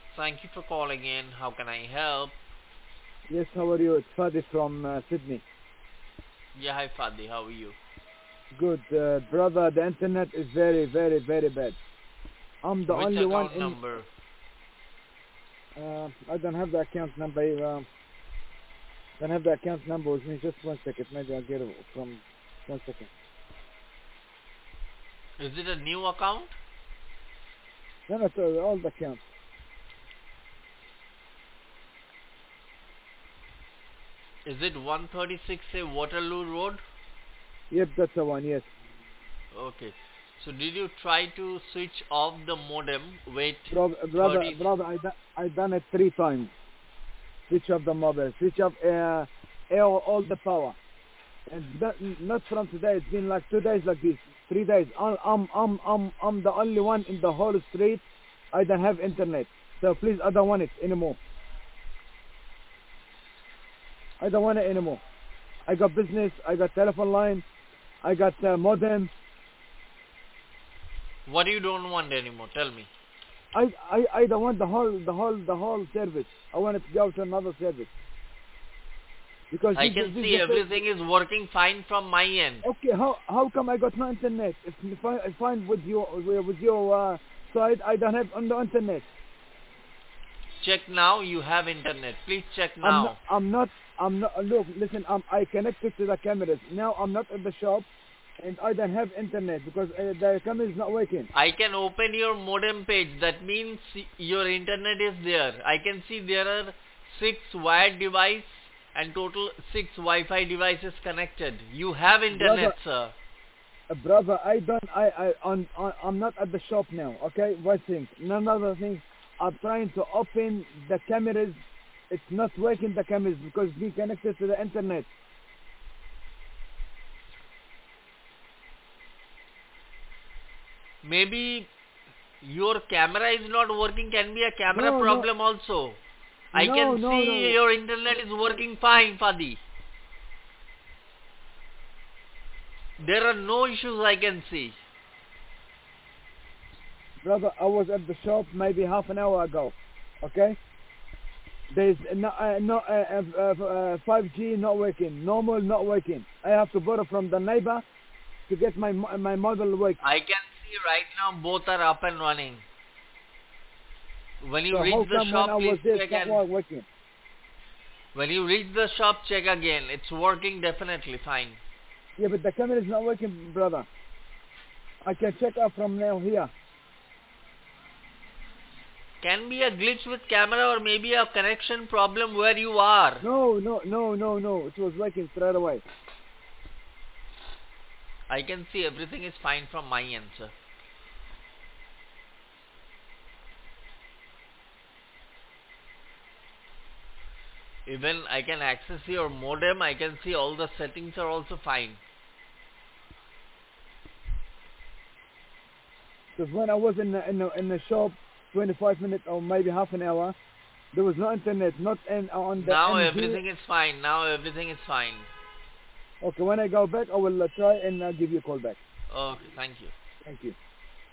Thank you for calling in. How can I help? Yes, how are you? It's Fadi from Sydney. Yeah, hi Fadi, how are you? Good, brother. The internet is very, very, very bad. I'm the Which only one account in. number? I don't have the account number. Don't have the account number with me. Just 1 second. Maybe I'll get it from 1 second. Is it a new account? No, no, so all the accounts. Is it 136A Waterloo Road? Yep, that's the one. Yes, Okay. So did you try to switch off the modem? Wait brother, 30. I done it 3 times. Switch off the mobile. Switch off all the power. And that, not from today. It's been like 2 days like this. 3 days. I'm the only one in the whole street. I don't have internet. So please, I don't want it anymore. I don't want it anymore. I got business. I got telephone line. I got modem. What you don't want anymore? Tell me. I don't want the whole service. I want it to go to another service because I can this see is the everything is working fine from my end. okay. How come I got no internet? If I find with your side, I don't have on the internet. Check now, you have internet. Please check I'm not. now. I'm not. I'm not. Look, listen. I connected to the cameras. Now I'm not at the shop, and I don't have internet because the camera is not working. I can open your modem page. That means your internet is there. I can see there are 6 wired devices and total 6 Wi-Fi devices connected. You have Brother, internet, sir. brother, I don't. I'm not at the shop now. Okay, one thing. Another thing. I'm trying to open the cameras. It's not working. The cameras because it's being connected to the internet. Maybe your camera is not working. Can be a camera No, no, problem also. I no, can no, see no. your internet is working fine, Fadi. There are no issues I can see. Brother, I was at the shop maybe half an hour ago. Okay. There's no 5G not working, normal not working. I have to borrow from the neighbor to get my model work. I can see right now both are up and running. When you So reach how the come when shop, I please was there it's check not and working? when you reach the shop, check again. It's working definitely fine. Yeah, but the camera is not working, brother. I can check out from now here. Can be a glitch with camera or maybe a connection problem where you are. No, no, no, no, no. It was working straight away. I can see everything is fine from my end, sir. Even I can access your modem. I can see all the settings are also fine. Because when I was in the shop, 25 minutes or maybe half an hour, there was no internet, not on the Now MG. everything is fine. Now everything is fine. Okay, when I go back, I will try and give you a call back. Okay, thank you. Thank you.